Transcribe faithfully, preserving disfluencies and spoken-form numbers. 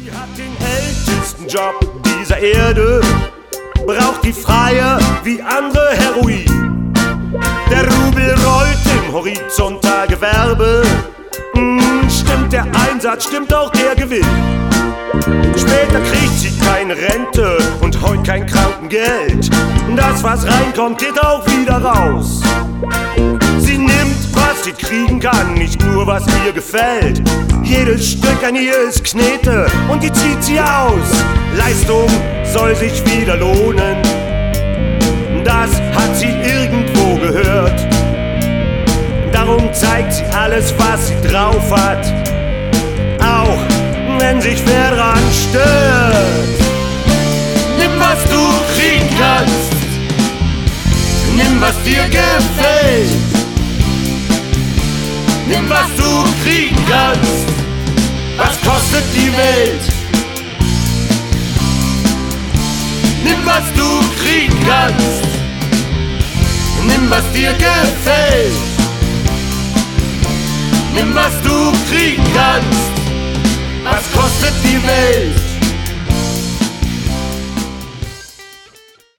Sie hat den ältesten Job dieser Erde, braucht die Freie wie andere Heroin. Der Rubel rollt im Horizontalgewerbe. Hm, stimmt der Einsatz, stimmt auch der Gewinn. Später kriegt sie keine Rente und heut kein Krankengeld. Das, was reinkommt, geht auch wieder raus. Sie nimmt, was sie kriegen kann, nicht nur, was ihr gefällt. Jedes Stück an ihr ist Knete und die zieht sie aus. Leistung soll sich wieder lohnen, das hat sie irgendwo gehört. Darum zeigt sie alles, was sie drauf hat, auch wenn sich wer dran stört. Nimm, was du kriegen kannst, nimm, was dir gefällt. Nimm, was du kriegen kannst, was kostet die Welt? Nimm, was du kriegen kannst, nimm, was dir gefällt. Nimm, was du kriegen kannst, was kostet die Welt?